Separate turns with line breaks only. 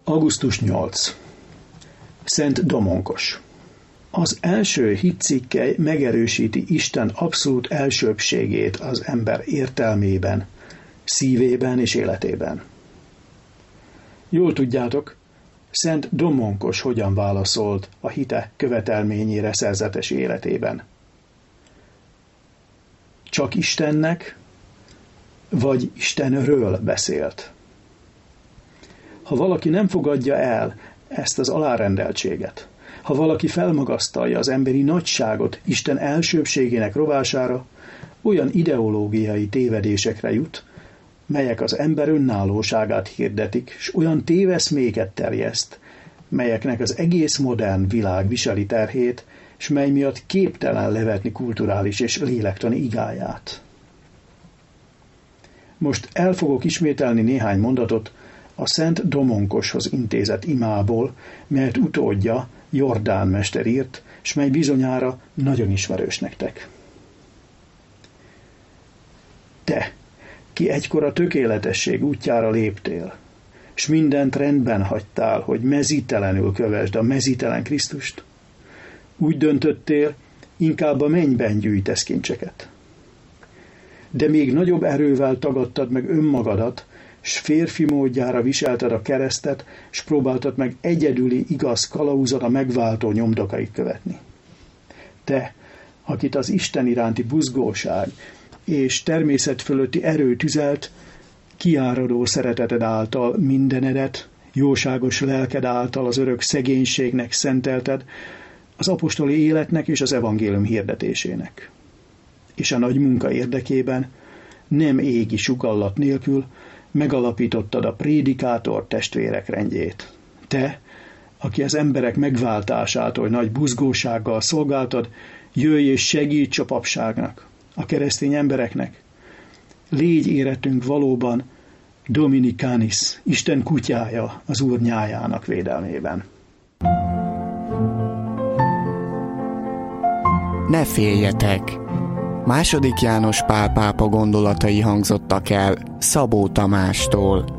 Augusztus 8. Szent Domonkos. Az első hitcikkely megerősíti Isten abszolút elsőbbségét az ember értelmében, szívében és életében. Jól tudjátok, Szent Domonkos hogyan válaszolt a hite követelményére szerzetes életében. Csak Istennek, vagy Istenről beszélt. Ha valaki nem fogadja el ezt az alárendeltséget, ha valaki felmagasztalja az emberi nagyságot Isten elsőbbségének rovására, olyan ideológiai tévedésekre jut, melyek az ember önállóságát hirdetik, és olyan téveszméket terjeszt, melyeknek az egész modern világ viseli terhét, és mely miatt képtelen levetni kulturális és lélektani igáját. Most el fogok ismételni néhány mondatot a Szent Domonkoshoz intézett imából, melyet utódja Jordán mester írt, s mely bizonyára nagyon ismerős nektek. Te, ki egykor a tökéletesség útjára léptél, s mindent rendben hagytál, hogy mezítelenül kövesd a mezítelen Krisztust, úgy döntöttél, inkább a mennyben gyűjtesz kincseket. De még nagyobb erővel tagadtad meg önmagadat, s férfi módjára viselted a keresztet, s próbáltad meg egyedüli igaz kalauzat a megváltó nyomdokait követni. Te, akit az Isten iránti buzgóság és természet fölötti erő tüzelt, kiáradó szereteted által mindenedet, jóságos lelked által az örök szegénységnek szentelted, az apostoli életnek és az evangélium hirdetésének. És a nagy munka érdekében, nem égi sugallat nélkül megalapítottad a prédikátor testvérek rendjét. Te, aki az emberek megváltásától nagy buzgósággal szolgáltad, jöjj és segíts a papságnak, a keresztény embereknek. Légy éretünk valóban Dominicanis, Isten kutyája az Úr nyájának védelmében.
Ne féljetek! II. János Pál pápa gondolatai hangzottak el Szabó Tamástól.